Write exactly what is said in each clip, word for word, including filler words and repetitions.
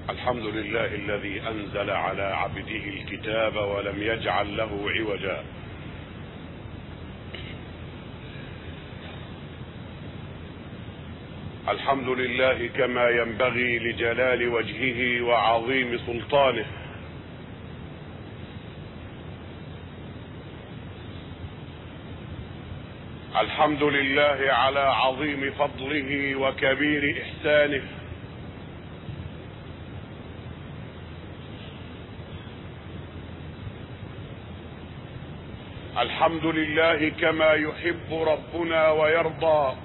الحمد لله الذي أنزل على عبده الكتاب ولم يجعل له عوجا. الحمد لله كما ينبغي لجلال وجهه وعظيم سلطانه. الحمد لله على عظيم فضله وكبير إحسانه. الحمد لله كما يحب ربنا ويرضى.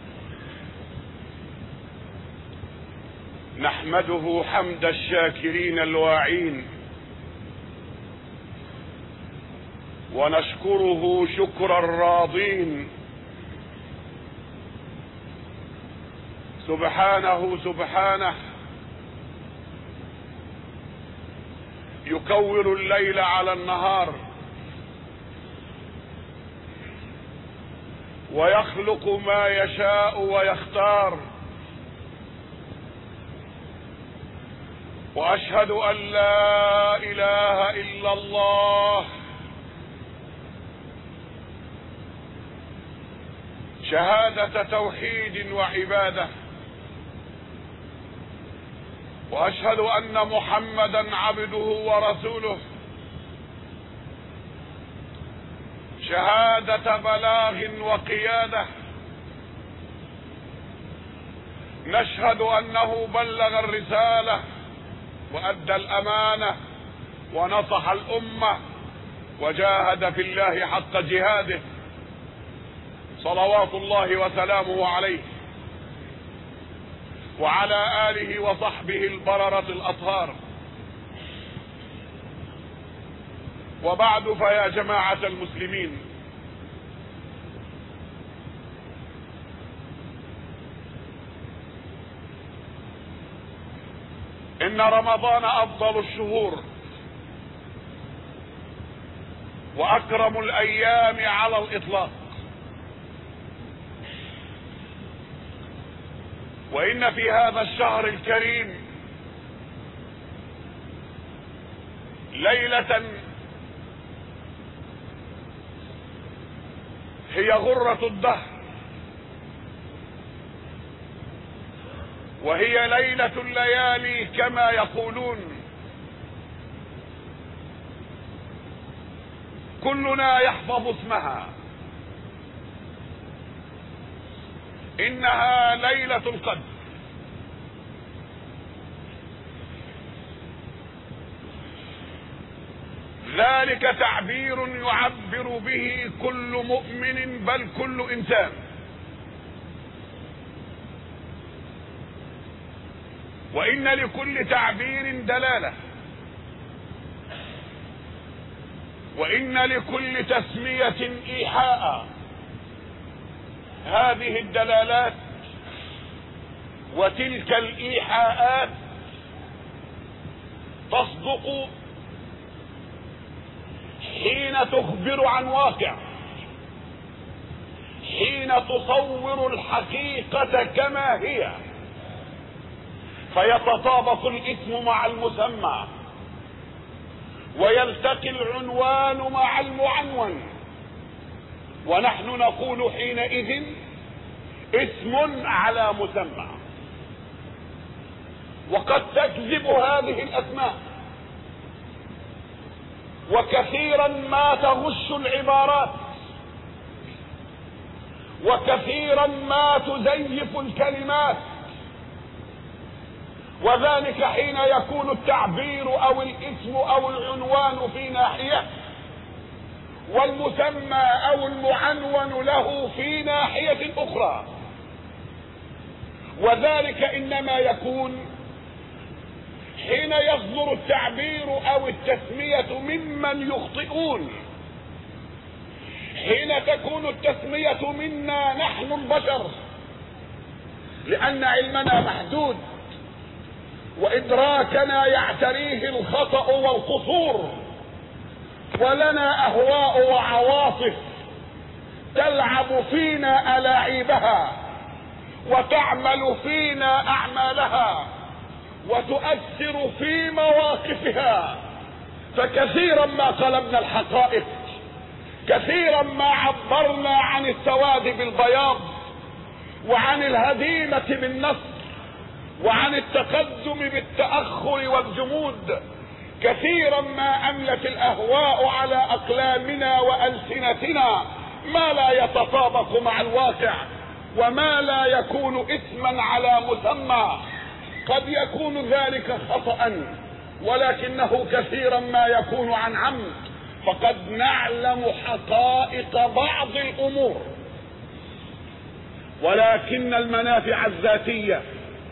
نحمده حمد الشاكرين الواعين، ونشكره شكر الراضين. سبحانه سبحانه يكور الليل على النهار، ويخلق ما يشاء ويختار. واشهد ان لا اله الا الله شهادة توحيد وعبادة، واشهد ان محمدا عبده ورسوله شهادة بلاغ وقيادة. نشهد انه بلغ الرسالة وادى الامانة ونصح الامة وجاهد في الله حق جهاده، صلوات الله وسلامه عليه وعلى آله وصحبه البررة الأطهار. وبعد، فيا جماعة المسلمين، إن رمضان أفضل الشهور وأكرم الأيام على الإطلاق، وإن في هذا الشهر الكريم ليلة هي غرة الدهر، وهي ليلة الليالي كما يقولون. كلنا يحفظ اسمها، إنها ليلة القدر. ذلك تعبير يعبر به كل مؤمن بل كل إنسان. وإن لكل تعبير دلالة، وإن لكل تسمية إيحاء. هذه الدلالات وتلك الإيحاءات تصدق حين تخبر عن واقع، حين تصور الحقيقة كما هي، فيتطابق الاسم مع المسمى، ويلتقي العنوان مع المعنون، ونحن نقول حينئذ اسم على مسمى. وقد تكذب هذه الاسماء، وكثيرا ما تغش العبارات، وكثيرا ما تزيف الكلمات، وذلك حين يكون التعبير او الاسم او العنوان في ناحية، والمسمى او المعنون له في ناحية اخرى. وذلك انما يكون حين يصدر التعبير او التسمية ممن يخطئون، حين تكون التسمية منا نحن البشر، لان علمنا محدود وادراكنا يعتريه الخطأ والقصور، ولنا اهواء وعواطف تلعب فينا الاعيبها وتعمل فينا اعمالها، وتؤثر في مواقفها. فكثيرا ما قلبنا الحقائق، كثيرا ما عبرنا عن السواد بالبياض، وعن الهزيمة بالنصر، وعن التقدم بالتأخر والجمود. كثيرا ما أملت الأهواء على أقلامنا وألسنتنا ما لا يتطابق مع الواقع، وما لا يكون اسما على مسمى. قد يكون ذلك خطأ، ولكنه كثيرا ما يكون عن عمد. فقد نعلم حقائق بعض الأمور، ولكن المنافع الذاتية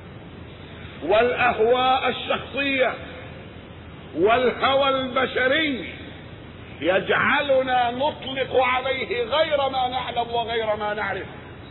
والأهواء الشخصية والهوى البشري يجعلنا نطلق عليه غير ما نعلم وغير ما نعرف.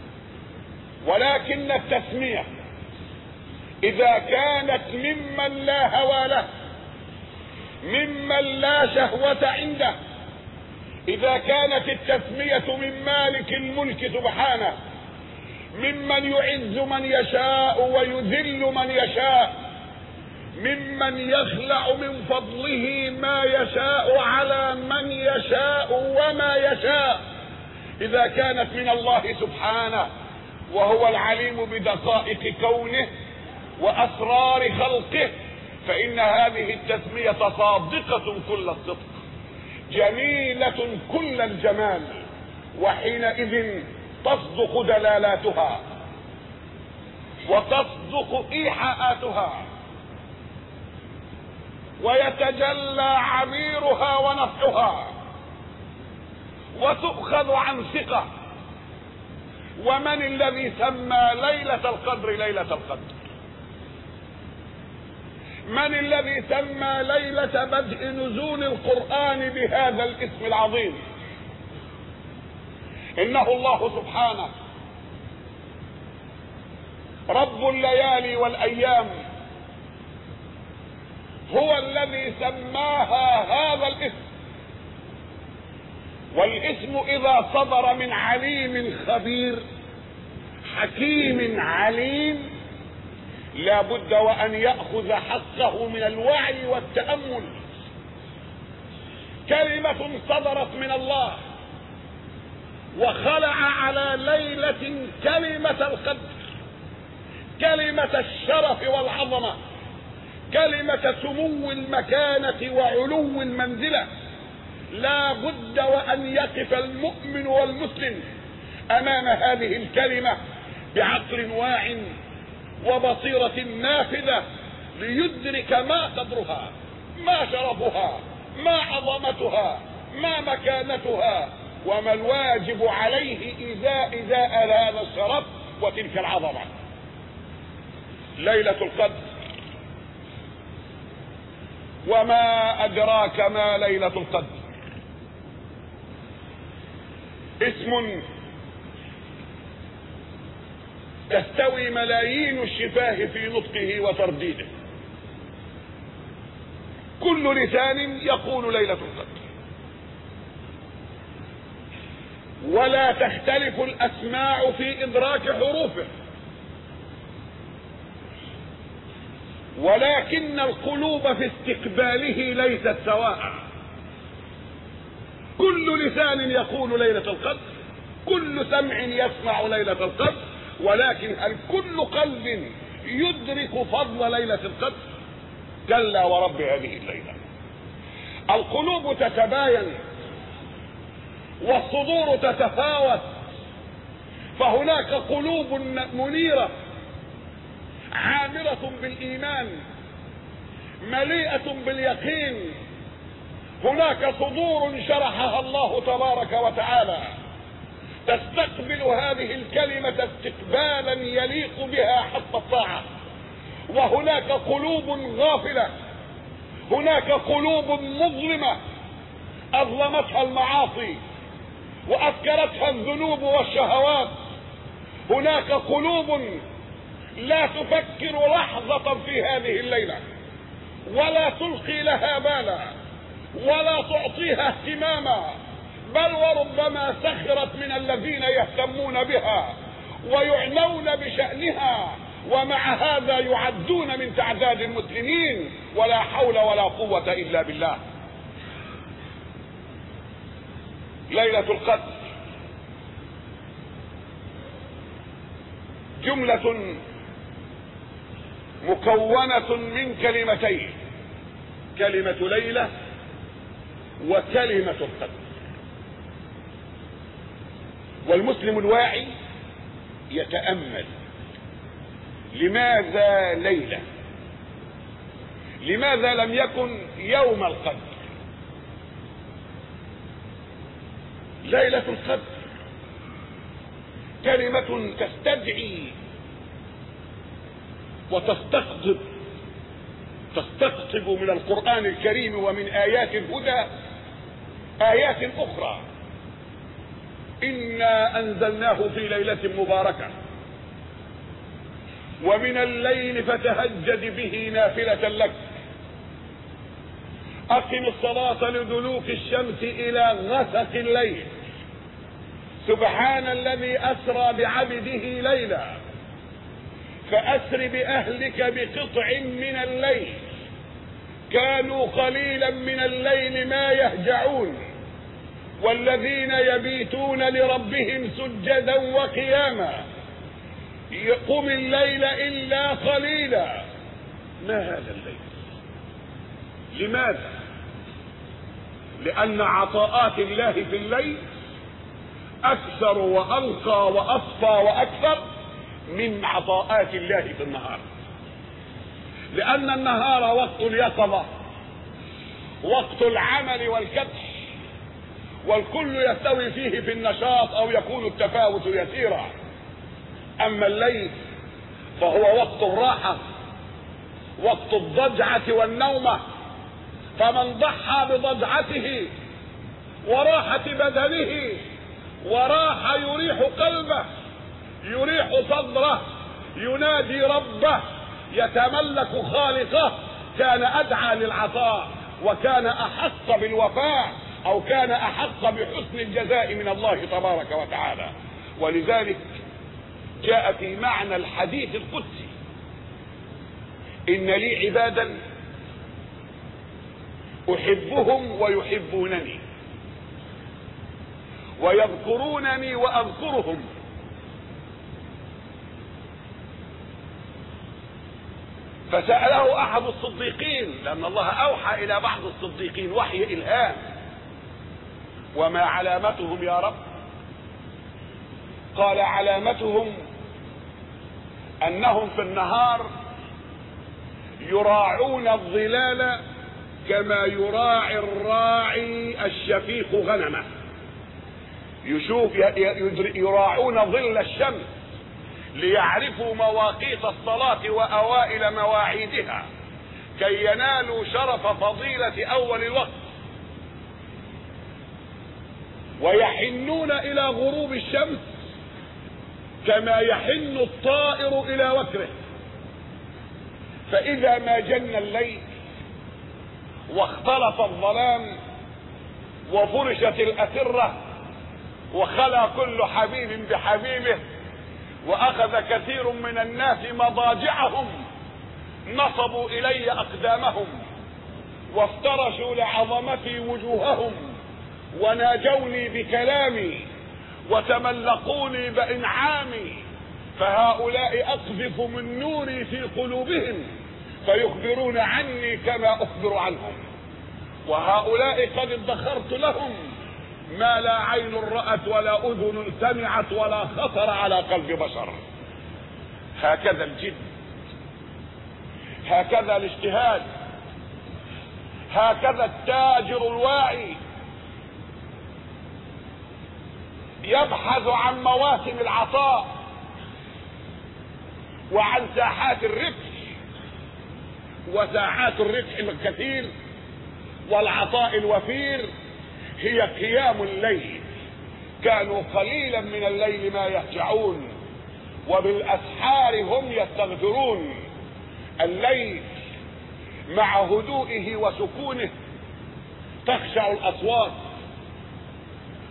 ولكن التسمية إذا كانت ممن لا هوى له، ممن لا شهوة عنده، إذا كانت التسمية من مالك الملك سبحانه، ممن يعز من يشاء ويذل من يشاء، ممن يخلع من فضله ما يشاء على من يشاء وما يشاء، إذا كانت من الله سبحانه وهو العليم بدقائق كونه وأسرار خلقه، فإن هذه التسمية صادقة كل الصدق، جميلة كل الجمال، وحينئذ تصدق دلالاتها وتصدق إيحاءاتها ويتجلى عبيرها ونفعها، وتؤخذ عن ثقة. ومن الذي سمى ليلة القدر ليلة القدر؟ من الذي سمى ليلة بدء نزول القرآن بهذا الاسم العظيم؟ إنه الله سبحانه رب الليالي والأيام، هو الذي سماها هذا الاسم. والاسم إذا صدر من عليم خبير حكيم عليم لا بد وأن يأخذ حقه من الوعي والتأمل. كلمة صدرت من الله وخلع على ليلة كلمة القدر، كلمة الشرف والعظمة، كلمة سمو المكانة وعلو المنزلة. لا بد وأن يقف المؤمن والمسلم أمام هذه الكلمة بعقل واع وبصيرة نافذة ليدرك ما قدرها، ما شرفها، ما عظمتها، ما مكانتها، وما الواجب عليه إزاء إزاء هذا الشرف وتلك العظمة. ليلة القدر، وما أدراك ما ليلة القدر؟ اسم تستوي ملايين الشفاه في نطقه وترديده. كل لسان يقول ليلة القدر، ولا تختلف الأسماع في إدراك حروفه، ولكن القلوب في استقباله ليست سواء. كل لسان يقول ليلة القدر، كل سمع يسمع ليلة القدر، ولكن هل كل قلب يدرك فضل ليلة القدر؟ كلا ورب هذه الليلة. القلوب تتباين والصدور تتفاوت، فهناك قلوب منيرة عامرة بالإيمان مليئة باليقين، هناك صدور شرحها الله تبارك وتعالى تستقبل هذه الكلمة استقبالا يليق بها حق الطاعة، وهناك قلوب غافلة، هناك قلوب مظلمة أظلمتها المعاصي وأفكرتها الذنوب والشهوات، هناك قلوب لا تفكر لحظة في هذه الليلة ولا تلقي لها بالا ولا تعطيها اهتماما، بل وربما سخرت من الذين يهتمون بها ويعنون بشأنها ومع هذا يعدون من تعداد المسلمين، ولا حول ولا قوة إلا بالله. ليلة القدر جملة مكونة من كلمتين، كلمة ليلة وكلمة القدر. والمسلم الواعي يتأمل، لماذا ليلة؟ لماذا لم يكن يوم القدر؟ ليلة القدر كلمة تستدعي وتستقطب تستقطب من القرآن الكريم ومن آيات الهدى آيات أخرى. إنا أنزلناه في ليلة مباركة ومن الليل فتهجد به نافلة لك، أقم الصلاة لدلوك الشمس إلى غسق الليل، سبحان الذي أسرى بعبده ليلا، فأسر بأهلك بقطع من الليل، كانوا قليلا من الليل ما يهجعون، والذين يبيتون لربهم سجدا وقياما، قم الليل إلا قليلا. ما هذا الليل؟ لماذا؟ لأن عطاءات الله في الليل أكثر وأنقى وأصفى وأكثر من عطاءات الله في النهار. لأن النهار وقت اليقظة، وقت العمل والكدح، والكل يستوي فيه في النشاط أو يكون التفاوت يسيرا. أما الليل فهو وقت الراحة، وقت الضجعة والنومة، فمن ضحى بضجعته وراحة بدنه وراح يريح قلبه، يريح صدره، ينادي ربه، يتملك خالقه، كان أدعى للعطاء، وكان أحق بالوفاء، أو كان أحق بحسن الجزاء من الله تبارك وتعالى. ولذلك جاء في معنى الحديث القدسي: إن لي عبادا أحبهم ويحبونني، ويذكرونني وأذكرهم، فسأله أحد الصديقين، لأن الله أوحى إلى بعض الصديقين وحي إلهام: وما علامتهم يا رب؟ قال: علامتهم أنهم في النهار يراعون الظلال كما يراعي الراعي الشفيق غنمه، يشوف يراعون ظل الشمس ليعرفوا مواقيت الصلاة وأوائل مواعيدها كي ينالوا شرف فضيلة أول الوقت، ويحنون إلى غروب الشمس كما يحن الطائر إلى وكره. فإذا ما جن الليل واختلط الظلام وفرشت الأسرة وخلى كل حبيب بحبيبه وأخذ كثير من الناس مضاجعهم، نصبوا إلي أقدامهم وافترشوا لعظمتي وجوههم، وناجوني بكلامي وتملقوني بإنعامي، فهؤلاء أقذف من نوري في قلوبهم فيخبرون عني كما أخبر عنهم، وهؤلاء قد ادخرت لهم ما لا عين رأت ولا أذن سمعت ولا خطر على قلب بشر. هكذا الجد، هكذا الاجتهاد، هكذا التاجر الواعي يبحث عن مواسم العطاء وعن ساحات الربح، وساحات الربح الكثير والعطاء الوفير هي قيام الليل. كانوا قليلا من الليل ما يهجعون وبالأسحار هم يستغفرون. الليل مع هدوئه وسكونه تخشع الأصوات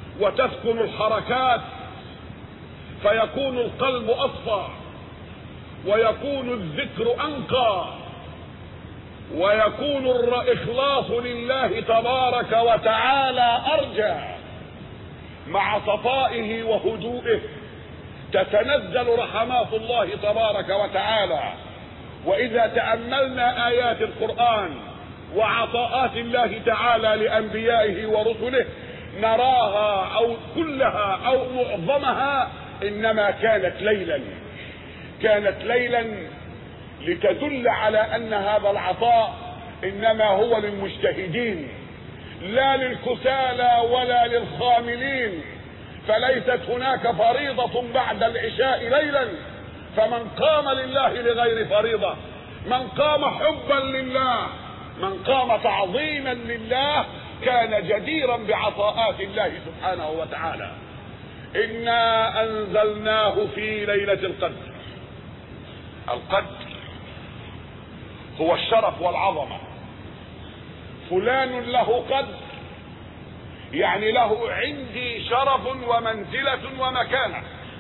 وتسكن الحركات، فيكون القلب أصفى ويكون الذكر أنقى، ويكون الإخلاص لله تبارك وتعالى أرجى. مع صفائه وهدوئه تتنزل رحمات الله تبارك وتعالى. وإذا تأملنا آيات القرآن وعطاءات الله تعالى لأنبيائه ورسله نراها أو كلها أو معظمها إنما كانت ليلا، كانت ليلا لتدل على أن هذا العطاء إنما هو للمجتهدين لا للكسالى ولا للخاملين. فليست هناك فريضة بعد العشاء ليلا، فمن قام لله لغير فريضة، من قام حبا لله، من قام تعظيما لله كان جديرا بعطاءات الله سبحانه وتعالى. إنا أنزلناه في ليلة القدر. القدر هو الشرف والعظمة. فلان له قدر يعني له عندي شرف ومنزلة ومكانة.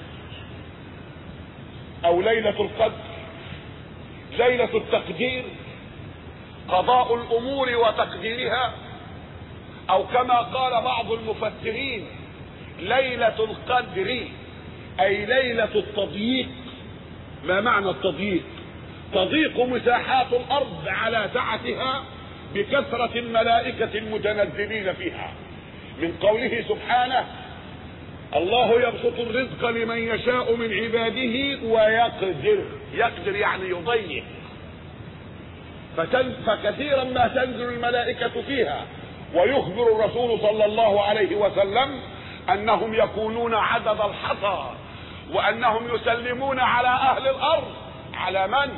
أو ليلة القدر ليلة التقدير، قضاء الأمور وتقديرها، أو كما قال بعض المفسرين ليلة القدر أي ليلة التضييق. ما معنى التضييق؟ تضيق مساحات الأرض على سعتها بكثرة الملائكة المتنزلين فيها. من قوله سبحانه الله يبسط الرزق لمن يشاء من عباده ويقدر. يقدر يعني يضيق. فكثيرا ما تنزل الملائكة فيها. ويخبر الرسول صلى الله عليه وسلم أنهم يكونون عدد الحصى، وأنهم يسلمون على أهل الأرض. على من؟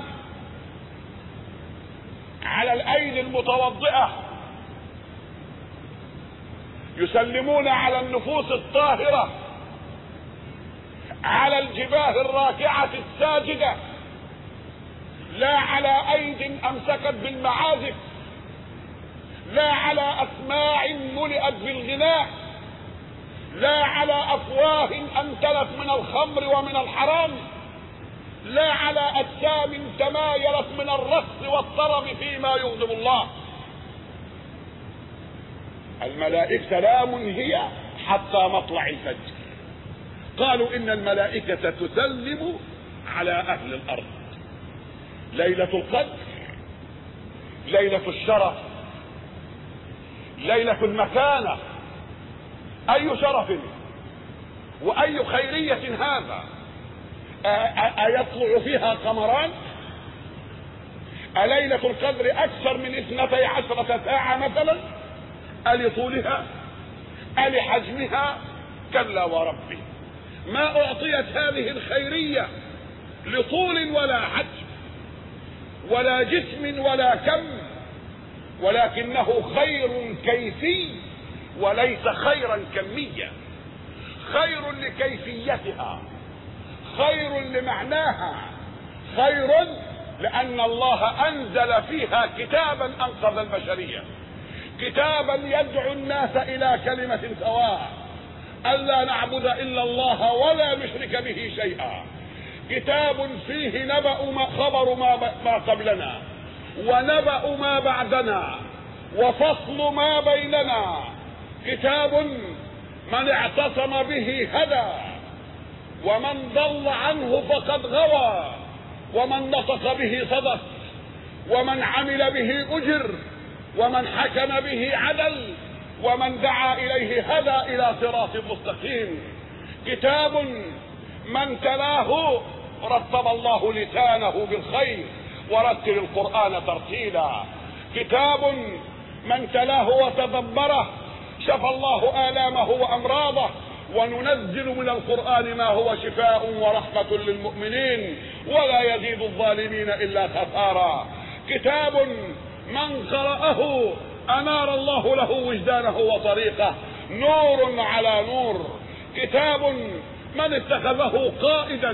على الأيدي المتوضئة، يسلمون على النفوس الطاهرة، على الجباه الراكعة الساجدة، لا على أيد أمسكت بالمعازف، لا على أسماع ملئت بالغناء، لا على أفواه أمتلت من الخمر ومن الحرام، لا على أجسام تمايلت من الرقص والطرب فيما يغضب الله. الملائكة سلام هي حتى مطلع الفجر. قالوا إن الملائكة تسلم على أهل الأرض. ليلة القدر ليلة الشرف، ليلة المكانة. أي شرف وأي خيرية هذا؟ أيطلع فيها قمران؟ أليلة القدر أكثر من اثنتي عشرة ساعة مثلا؟ ألطولها؟ ألحجمها؟ كلا وربي، ما أعطيت هذه الخيرية لطول ولا حجم ولا جسم ولا كم، ولكنه خير كيفي وليس خيرا كميا. خير لكيفيتها، خير لمعناها، خير لأن الله أنزل فيها كتابا أنقذ البشرية، كتابا يدعو الناس إلى كلمة سواء، ألا نعبد إلا الله ولا نشرك به شيئا. كتاب فيه نبأ ما خبر ما, ما قبلنا، ونبأ ما بعدنا، وفصل ما بيننا. كتاب من اعتصم به هدى، ومن ضل عنه فقد غوى، ومن نطق به صدق، ومن عمل به أجر، ومن حكم به عدل، ومن دعا إليه هدى إلى صراط مستقيم. كتاب من تلاه رتب الله لسانه بالخير، ورتل القرآن ترتيلا. كتاب من تلاه وتدبره شفى الله آلامه وأمراضه، وننزل من القرآن ما هو شفاء ورحمة للمؤمنين ولا يزيد الظالمين إلا خسارا. كتاب من قرأه أنار الله له وجدانه وطريقه، نور على نور. كتاب من اتخذه قائدا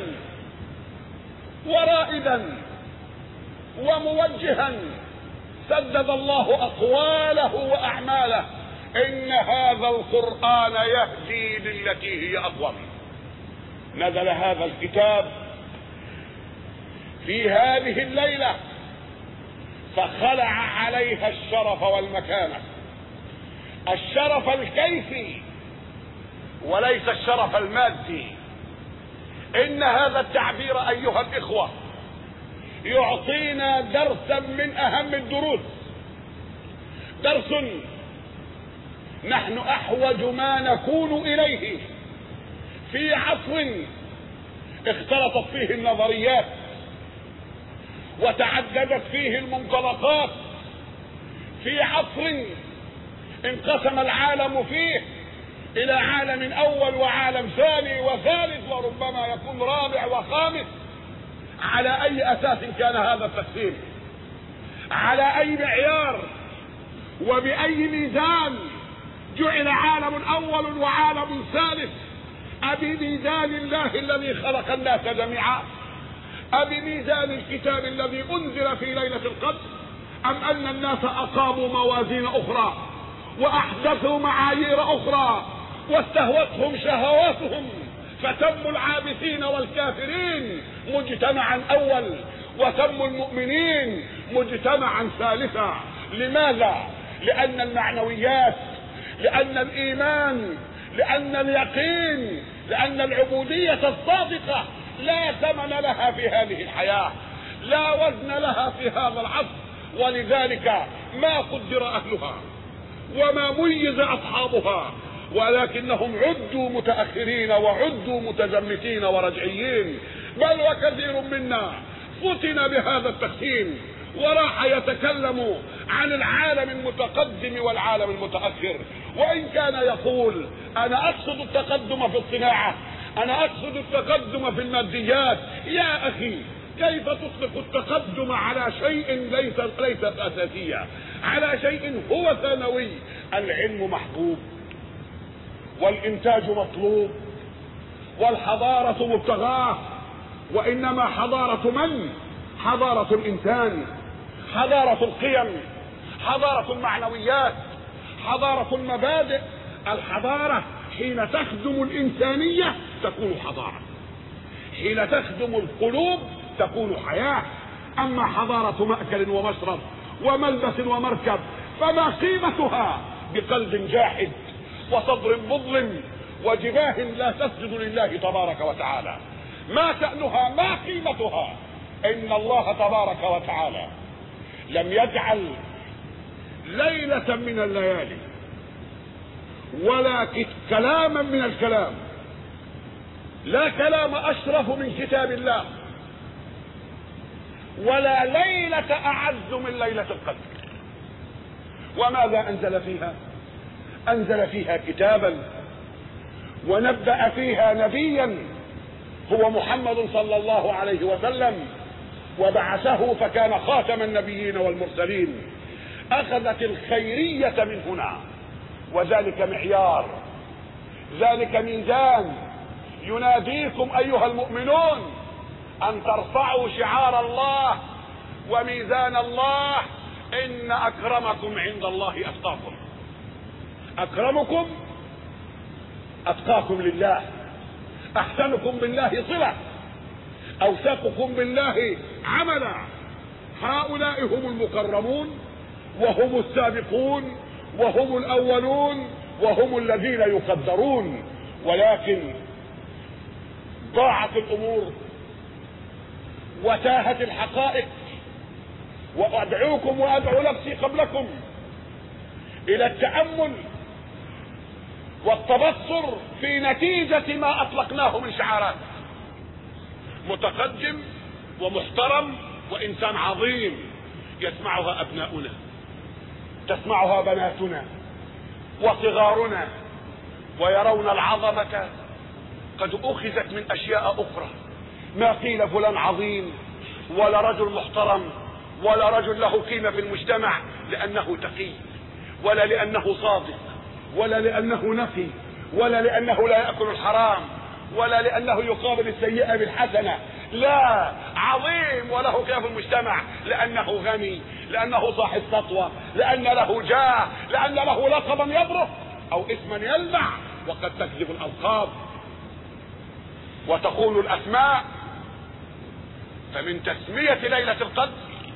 ورائدا وموجها سدد الله أقواله وأعماله. إن هذا القرآن يهدي للتي هي أقوم. نزل هذا الكتاب في هذه الليلة فخلع عليها الشرف والمكانة، الشرف الكيفي وليس الشرف المادي. إن هذا التعبير أيها الإخوة يعطينا درسا من أهم الدروس، درس نحن أحوج ما نكون إليه في عصر اختلطت فيه النظريات وتعددت فيه المنطلقات، في عصر انقسم العالم فيه إلى عالم أول وعالم ثاني وثالث وربما يكون رابع وخامس. على أي أساس كان هذا التقسيم؟ على أي معيار وبأي ميزان جعل عالم أول وعالم ثالث؟ أبميزان الله الذي خلق الناس جميعا؟ أبميزان الكتاب الذي أنزل في ليلة القدر؟ أم أن الناس أقاموا موازين أخرى وأحدثوا معايير أخرى واستهوتهم شهواتهم فتموا العابثين والكافرين مجتمعا أول وتموا المؤمنين مجتمعا ثالثا؟ لماذا؟ لأن المعنويات، لأن الإيمان، لأن اليقين، لأن العبودية الصادقة لا ثمن لها في هذه الحياة، لا وزن لها في هذا العصر، ولذلك ما قدر أهلها وما ميز أصحابها، ولكنهم عدوا متأخرين وعدوا متزمتين ورجعيين، بل وكثير منا فتن بهذا التقسيم وراح يتكلم عن العالم المتقدم والعالم المتأخر، وإن كان يقول أنا أقصد التقدم في الصناعة، أنا أقصد التقدم في الماديات. يا أخي كيف تطلق التقدم على شيء ليس ليست أساسية، على شيء هو ثانوي؟ العلم محبوب والإنتاج مطلوب والحضارة مبتغاه، وإنما حضارة من؟ حضارة الإنسان، حضارة القيم، حضارة المعنويات، حضارة المبادئ. الحضارة حين تخدم الإنسانية تكون حضارة، حين تخدم القلوب تكون حياة. أما حضارة مأكل ومشرب وملبس ومركب فما قيمتها بقلب جاحد وصدر مظلم وجباه لا تسجد لله تبارك وتعالى؟ ما شأنها؟ ما قيمتها؟ إن الله تبارك وتعالى لم يجعل ليلة من الليالي ولا كلاما من الكلام، لا كلام أشرف من كتاب الله، ولا ليلة أعز من ليلة القدر. وماذا أنزل فيها؟ أنزل فيها كتابا ونبأ فيها نبيا هو محمد صلى الله عليه وسلم، وبعثه فكان خاتم النبيين والمرسلين. أخذت الخيرية من هنا، وذلك معيار، ذلك ميزان يناديكم أيها المؤمنون أن ترفعوا شعار الله وميزان الله: إن أكرمكم عند الله أتقاكم. أكرمكم أتقاكم لله، أحسنكم بالله صلة، أوثقكم بالله عملا. هؤلاء هم المكرمون وهم السابقون وهم الأولون وهم الذين يقدرون. ولكن ضاعت الأمور وتاهت الحقائق، وأدعوكم وأدعو نفسي قبلكم إلى التأمل والتبصر في نتيجة ما أطلقناه من شعارات: متقدم ومحترم وإنسان عظيم يسمعها أبناؤنا، تسمعها بناتنا وصغارنا، ويرون العظمة قد أخذت من أشياء أخرى. ما قيل فلان عظيم ولا رجل محترم ولا رجل له قيمة في المجتمع لأنه تقي، ولا لأنه صادق، ولا لأنه نقي، ولا لأنه لا يأكل الحرام، ولا لأنه يقابل السيئة بالحسنة. لا، عظيم وله قيمة في المجتمع لأنه غني، لأنه صاحب سطوة، لأن له جاه، لأن له لقبا يبرق أو اسما يلمع. وقد تكذب الألقاب وتقول الأسماء، فمن تسمية ليلة القدر،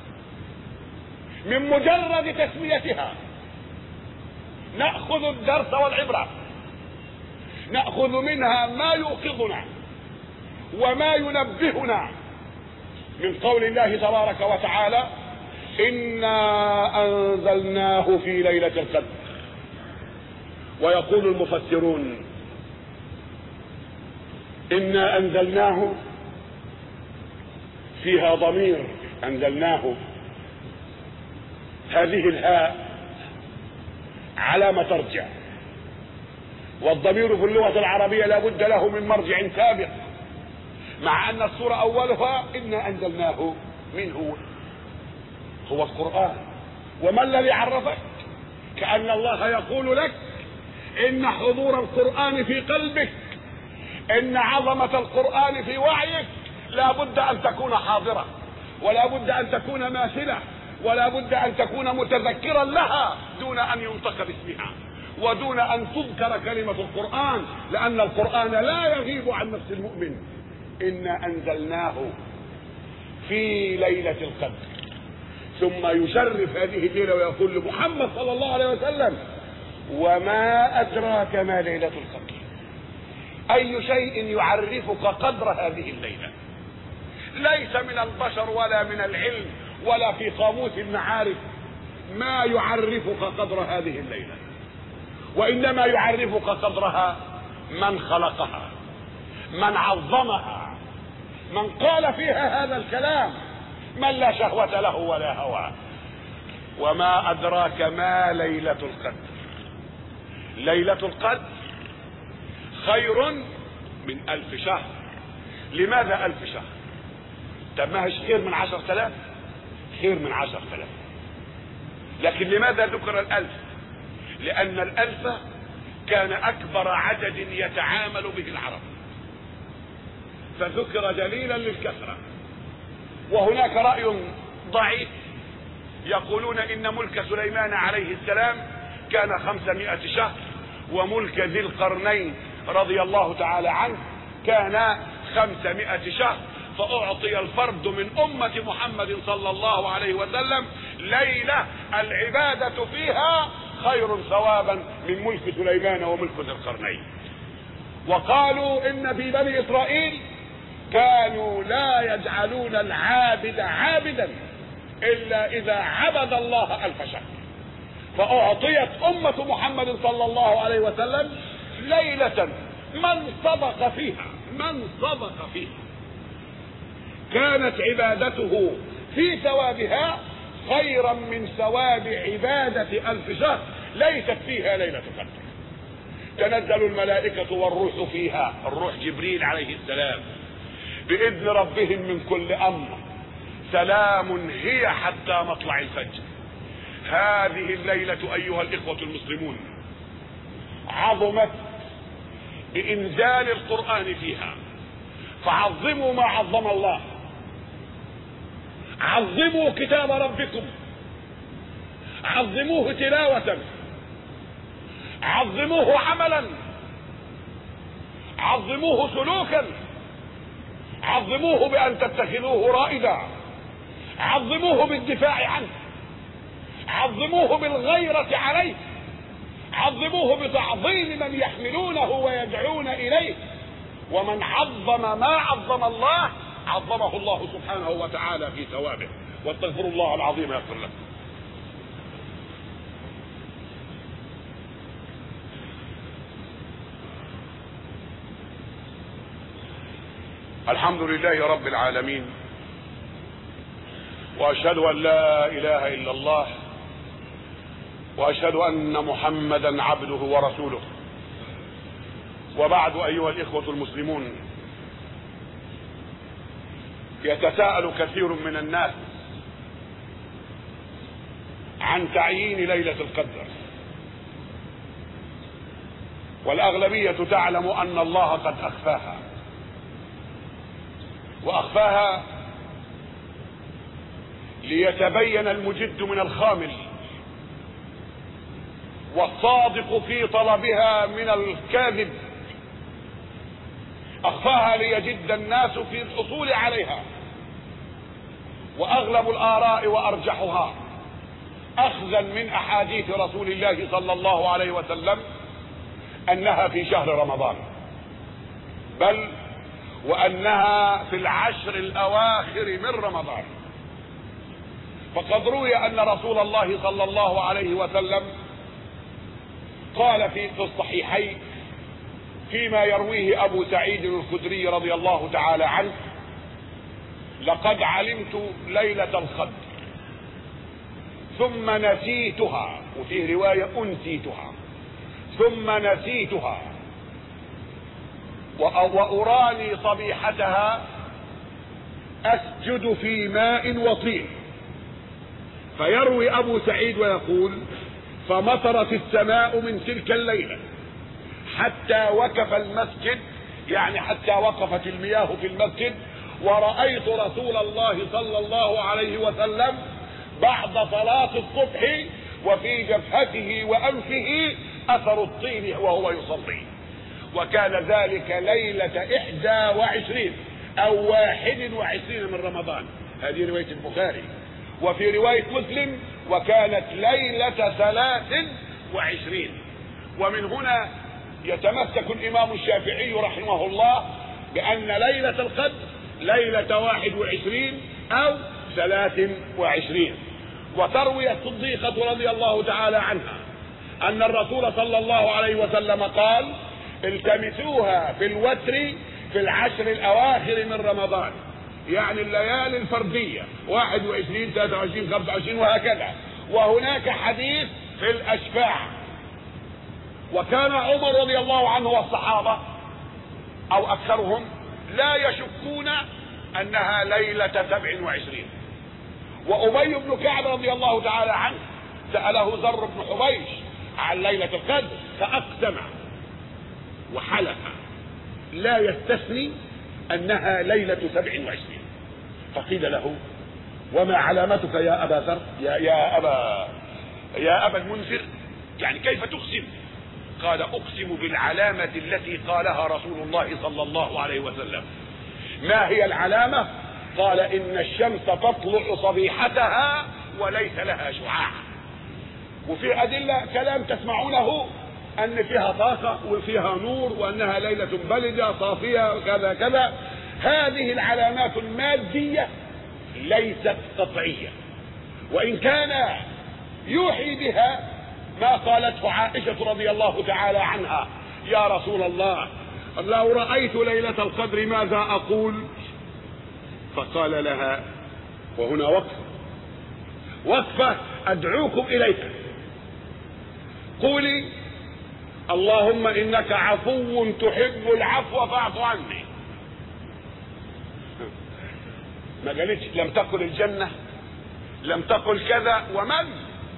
من مجرد تسميتها نأخذ الدرس والعبرة، نأخذ منها ما يوقظنا وما ينبهنا من قول الله تبارك وتعالى: إنا أنزلناه في ليلة القدر. ويقول المفسرون: إنا أنزلناه فيها ضمير أنزلناه، هذه الهاء علامة ترجع، والضمير في اللغة العربية لا بد له من مرجع سابق، مع أن السورة أولها إنا أنزلناه. من هو؟ هو القرآن. وما الذي عرفك؟ كأن الله يقول لك إن حضور القرآن في قلبك، إن عظمة القرآن في وعيك لا بد أن تكون حاضرة، ولا بد أن تكون ماثلة، ولا بد أن تكون متذكرا لها دون أن ينطق باسمها ودون أن تذكر كلمة القرآن، لأن القرآن لا يغيب عن نفس المؤمن. إنا أنزلناه في ليلة القدر. ثم يشرف هذه الليلة ويقول لمحمد صلى الله عليه وسلم: وما أدراك ما ليلة القدر. أي شيء يعرفك قدر هذه الليلة؟ ليس من البشر ولا من العلم ولا في قاموس المعارف ما يعرفك قدر هذه الليلة، وإنما يعرفك قدرها من خلقها، من عظمها، من قال فيها هذا الكلام، من لا شهوة له ولا هوى. وما أدراك ما ليلة القدر. ليلة القدر خير من ألف شهر. لماذا ألف شهر؟ طب ما هيش خير من عشر ثلاث؟ خير من عشر ثلاث. لكن لماذا ذكر الألف؟ لأن الألف كان أكبر عدد يتعامل به العرب، فذكر دليلا للكثرة. وهناك رأي ضعيف يقولون إن ملك سليمان عليه السلام كان خمسمائة شهر، وملك ذي القرنين رضي الله تعالى عنه كان خمسمائة شهر، فأعطي الفرد من أمة محمد صلى الله عليه وسلم ليلة العبادة فيها خير ثوابا من ملك سليمان وملك ذي القرنين. وقالوا إن في بني إسرائيل كانوا لا يجعلون العابد عابدا إلا إذا عبد الله ألف شهر، فأعطيت أمة محمد صلى الله عليه وسلم ليلة من صدق فيها من صدق فيها كانت عبادته في ثوابها خيرا من ثواب عبادة ألف شهر ليست فيها ليلة القدر. تنزل الملائكة والروح فيها، الروح جبريل عليه السلام، بإذن ربهم من كل أمر، سلام هي حتى مطلع الفجر. هذه الليلة أيها الإخوة المسلمون عظمت بإنزال القرآن فيها، فعظموا ما عظم الله، عظموا كتاب ربكم، عظموه تلاوة، عظموه عملا، عظموه سلوكا، عظموه بأن تتخذوه رائدا، عظموه بالدفاع عنه، عظموه بالغيرة عليه، عظموه بتعظيم من يحملونه ويدعون إليه. ومن عظم ما عظم الله عظمه الله سبحانه وتعالى في ثوابه. واستغفر الله العظيم يغفر لكم. الحمد لله رب العالمين، واشهد ان لا اله الا الله، واشهد ان محمدا عبده ورسوله. وبعد ايها الاخوة المسلمون، يتساءل كثير من الناس عن تعيين ليلة القدر، والاغلبية تعلم ان الله قد اخفاها، واخفاها ليتبين المجد من الخامل والصادق في طلبها من الكاذب، اخفاها ليجد الناس في الحصول عليها وأغلب الآراء وأرجحها أخذا من أحاديث رسول الله صلى الله عليه وسلم أنها في شهر رمضان، بل وأنها في العشر الأواخر من رمضان. فقد روي أن رسول الله صلى الله عليه وسلم قال في الصحيحين فيما يرويه أبو سعيد الخدري رضي الله تعالى عنه: لقد علمت ليلة القدر ثم نسيتها، وفي رواية أنسيتها، ثم نسيتها، وأراني صبيحتها أسجد في ماء وطين. فيروي أبو سعيد ويقول: فمطرت السماء من تلك الليلة حتى وقف المسجد، يعني حتى وقفت المياه في المسجد، ورأيت رسول الله صلى الله عليه وسلم بعد صلاة الصبح وفي جبهته وأنفه أثر الطين وهو يصلي. وكان ذلك ليلة إحدى وعشرين أو واحد وعشرين من رمضان، هذه رواية البخاري. وفي رواية مسلم: وكانت ليلة ثلاث وعشرين. ومن هنا يتمسك الإمام الشافعي رحمه الله بأن ليلة القدر ليلة واحد وعشرين أو ثلاث وعشرين. وتروي الصديقة رضي الله تعالى عنها أن الرسول صلى الله عليه وسلم قال: التمسوها في الوتر في العشر الأواخر من رمضان، يعني الليالي الفردية واحد وعشرين ثلاثة وعشرين خمسة وعشرين وهكذا. وهناك حديث في الأشفاع. وكان عمر رضي الله عنه والصحابة أو أكثرهم لا يشكون أنها ليلة سبع وعشرين. وأبي بن كعب رضي الله تعالى عنه سأله زر بن حبيش عن ليلة القدر فأقسم وحلف لا يستثني أنها ليلة سبع وعشرين. فقيل له: وما علامتك يا أبا ذر يا, يا أبا يا أبا المنذر، يعني كيف تقسم؟ قال: أقسم بالعلامة التي قالها رسول الله صلى الله عليه وسلم. ما هي العلامة؟ قال: إن الشمس تطلع صبيحتها وليس لها شعاع. وفي أدلة كلام تسمعونه أن فيها طاقة وفيها نور وأنها ليلة بلدة صافية كذا كذا. هذه العلامات المادية ليست قطعية، وإن كان يوحي بها ما قالته عائشة رضي الله تعالى عنها: يا رسول الله، لو رأيت ليلة القدر ماذا أقول؟ فقال لها، وهنا وقفة وقفة أدعوكم إليها: قولي: اللهم إنك عفو تحب العفو فاعف عني. ما قالتش لم تقل الجنة، لم تقل كذا. ومن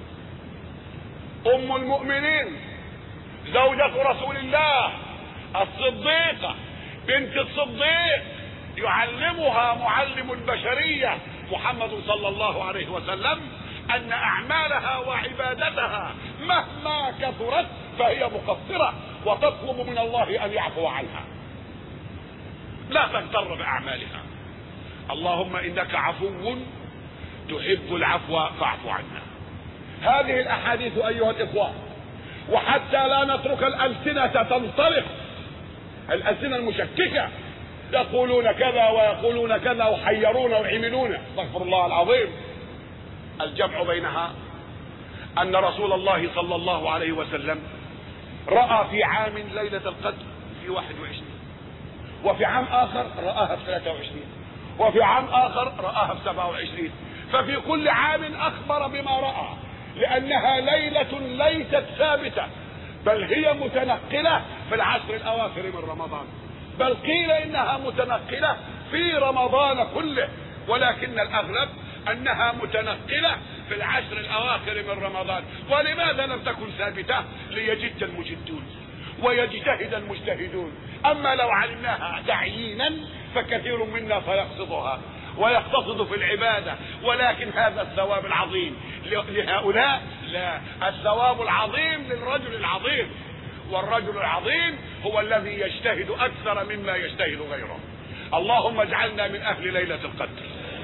أم المؤمنين زوجة رسول الله الصديقة بنت الصديق يعلمها معلم البشرية محمد صلى الله عليه وسلم أن أعمالها وعبادتها مهما كثرت فهي مقصرة وتطلب من الله أن يعفو عنها، لا تغتر بأعمالها. اللهم إنك عفو تحب العفو فاعف عنا. هذه الأحاديث أيها الإخوان، وحتى لا نترك الألسنة تنطلق، الألسنة المشككة يقولون كذا ويقولون كذا وحيرون وعملون، استغفر الله العظيم. الجمع بينها أن رسول الله صلى الله عليه وسلم رأى في عام ليلة القدر في واحد وعشرين، وفي عام آخر رآها في ثلاثة وعشرين، وفي عام آخر رآها في سبعة وعشرين. ففي كل عام أخبر بما رأى، لأنها ليلة ليست ثابتة، بل هي متنقلة في العشر الأواخر من رمضان، بل قيل إنها متنقلة في رمضان كله، ولكن الأغلب أنها متنقلة في العشر الأواخر من رمضان. ولماذا لم تكن ثابتة؟ ليجد المجدون ويجتهد المجتهدون. أما لو علمناها تعيينا فكثير منا سيقصدها ويقتصد في العبادة، ولكن هذا الثواب العظيم لهؤلاء لا، الثواب العظيم للرجل العظيم، والرجل العظيم هو الذي يجتهد أكثر مما يجتهد غيره. اللهم اجعلنا من أهل ليلة القدر،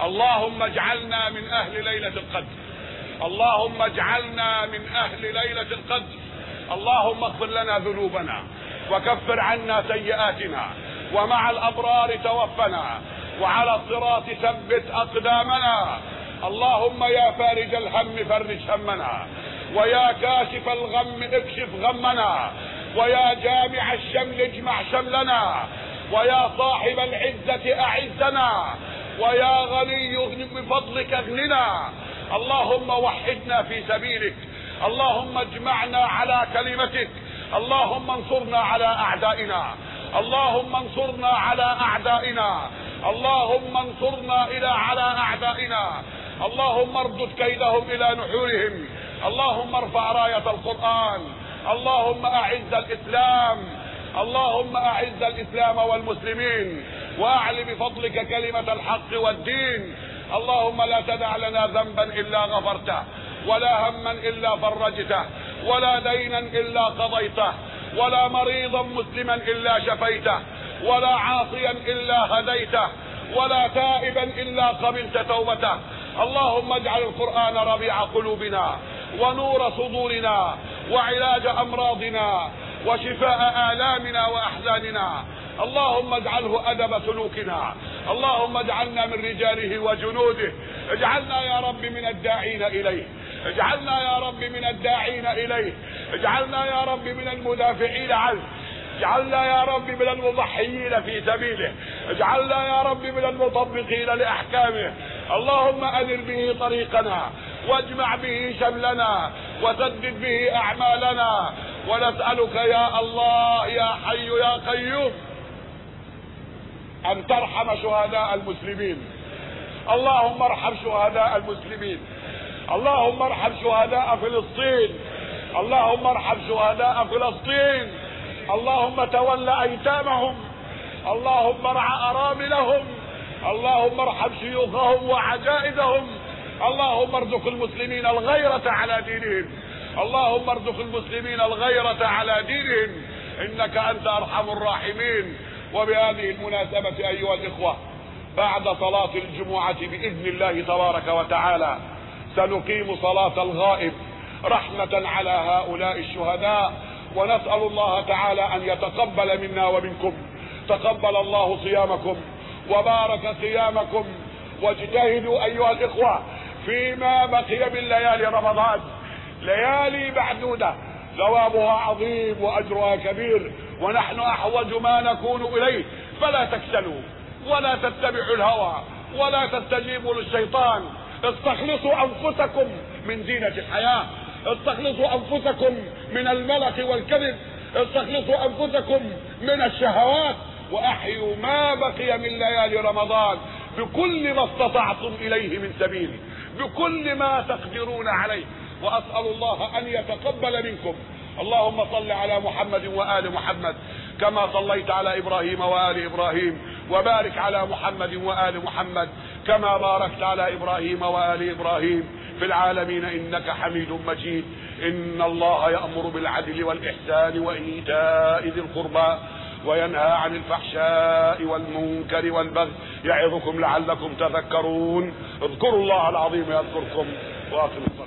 اللهم اجعلنا من اهل ليلة القدر، اللهم اجعلنا من اهل ليلة القدر. اللهم اغفر لنا ذنوبنا وكفر عنا سيئاتنا، ومع الابرار توفنا، وعلى الصراط ثبت اقدامنا. اللهم يا فارج الهم فرج همنا، ويا كاشف الغم اكشف غمنا، ويا جامع الشمل اجمع شملنا، ويا صاحب العزة اعزنا، ويا غني بفضلك اغننا. اللهم وحدنا في سبيلك، اللهم اجمعنا على كلمتك، اللهم انصرنا على اعدائنا، اللهم انصرنا على اعدائنا، اللهم انصرنا الى على اعدائنا، اللهم اردد كيدهم الى نحورهم، اللهم ارفع راية القرآن، اللهم اعز الاسلام، اللهم اعز الاسلام والمسلمين، واعل بفضلك كلمة الحق والدين. اللهم لا تدع لنا ذنبا الا غفرته، ولا هما الا فرجته، ولا دينا الا قضيته، ولا مريضا مسلما الا شفيته، ولا عاصيا الا هديته، ولا تائبا الا قبلت توبته. اللهم اجعل القرآن ربيع قلوبنا، ونور صدورنا، وعلاج امراضنا، وشفاء آلامنا واحزاننا. اللهم اجعله ادب سلوكنا، اللهم اجعلنا من رجاله وجنوده، اجعلنا يا رب من الداعين اليه، اجعلنا يا رب من الداعين اليه، اجعلنا يا رب من المدافعين عنه، اجعلنا يا رب من المضحيين في سبيله، اجعلنا يا رب من المطبقين لاحكامه. اللهم انر به طريقنا، واجمع به شملنا، وسدد به اعمالنا. ونسألك يا الله يا حي يا قيوم ان ترحم شهداء المسلمين. اللهم ارحم شهداء المسلمين، اللهم ارحم شهداء فلسطين، اللهم ارحم شهداء فلسطين، اللهم تول ايتامهم، اللهم ارعى اراملهم، اللهم ارحم شيوخهم وعجائزهم، اللهم ارزق المسلمين الغيرة على دينهم، اللهم ارزق المسلمين الغيرة على دينهم، انك انت ارحم الراحمين. وبهذه المناسبة ايها الاخوة، بعد صلاة الجمعة باذن الله تبارك وتعالى سنقيم صلاة الغائب رحمة على هؤلاء الشهداء، ونسأل الله تعالى ان يتقبل منا ومنكم. تقبل الله صيامكم وبارك قيامكم، واجتهدوا ايها الاخوة فيما بقي من ليالي رمضان، ليالي معدودة ثوابها عظيم واجرها كبير، ونحن احوج ما نكون اليه. فلا تكسلوا ولا تتبعوا الهوى ولا تستجيبوا للشيطان، استخلصوا انفسكم من زينة الحياة، استخلصوا انفسكم من الملك والكذب، استخلصوا انفسكم من الشهوات، واحيوا ما بقي من ليالي رمضان بكل ما استطعتم اليه من سبيل، بكل ما تقدرون عليه. واسأل الله ان يتقبل منكم. اللهم صل على محمد وآل محمد كما صليت على ابراهيم وآل ابراهيم، وبارك على محمد وآل محمد كما باركت على ابراهيم وآل ابراهيم في العالمين انك حميد مجيد. ان الله يأمر بالعدل والإحسان وإيتاء ذي القربى، وينهى عن الفحشاء والمنكر والبغي، يعظكم لعلكم تذكرون. اذكروا الله العظيم يذكركم، واقم الصلاة.